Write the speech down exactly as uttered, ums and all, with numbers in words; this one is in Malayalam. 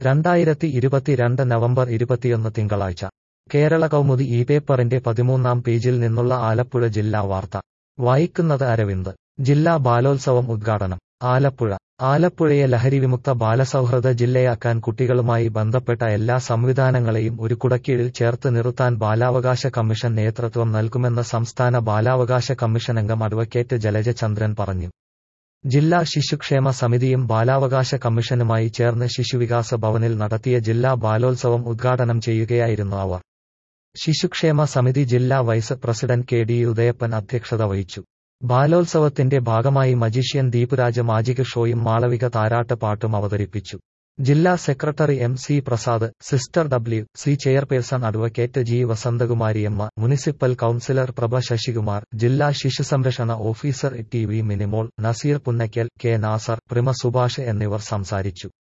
രണ്ടായിരത്തി ഇരുപത്തിരണ്ട് നവംബർ ഇരുപത്തിയൊന്ന് തിങ്കളാഴ്ച കേരള കൗമുദി ഈ പേപ്പറിന്റെ പതിമൂന്നാം പേജിൽ നിന്നുള്ള ആലപ്പുഴ ജില്ലാ വാർത്ത വായിക്കുന്നത് അരവിന്ദ്. ജില്ലാ ബാലോത്സവം ഉദ്ഘാടനം. ആലപ്പുഴ. ആലപ്പുഴയെ ലഹരിവിമുക്ത ബാലസൗഹൃദ ജില്ലയാക്കാൻ കുട്ടികളുമായി ബന്ധപ്പെട്ട എല്ലാ സംവിധാനങ്ങളെയും ഒരു കുടക്കീഴിൽ ചേർത്ത് നിർത്താൻ ബാലാവകാശ കമ്മീഷൻ നേതൃത്വം നൽകുമെന്ന് സംസ്ഥാന ബാലാവകാശ കമ്മീഷനംഗം അഡ്വക്കേറ്റ് ജലജ ചന്ദ്രൻ പറഞ്ഞു. ജില്ലാ ശിശുക്ഷേമ സമിതിയും ബാലാവകാശ കമ്മീഷനുമായി ചേർന്ന് ശിശുവികാസ ഭവനിൽ നടത്തിയ ജില്ലാ ബാലോത്സവം ഉദ്ഘാടനം ചെയ്യുകയായിരുന്നു അവർ. ശിശുക്ഷേമ സമിതി ജില്ലാ vice president K D Udayappan അധ്യക്ഷത വഹിച്ചു. ബാലോത്സവത്തിന്റെ ഭാഗമായി മജീഷ്യൻ ദീപുരാജ് മാജിക് ഷോയും മാളവിക താരാട്ട് പാട്ടും അവതരിപ്പിച്ചു. ജില്ലാ secretary M C Prasad, sister W C chairperson advocate G Vasanthakumariyamma, municipal councillor Prabha Sasikumar, ജില്ലാ ശിശുസംരക്ഷണ officer T V Minimol, Naseer Punnakkal, K Nasar, Prima Subhash എന്നിവർ സംസാരിച്ചു.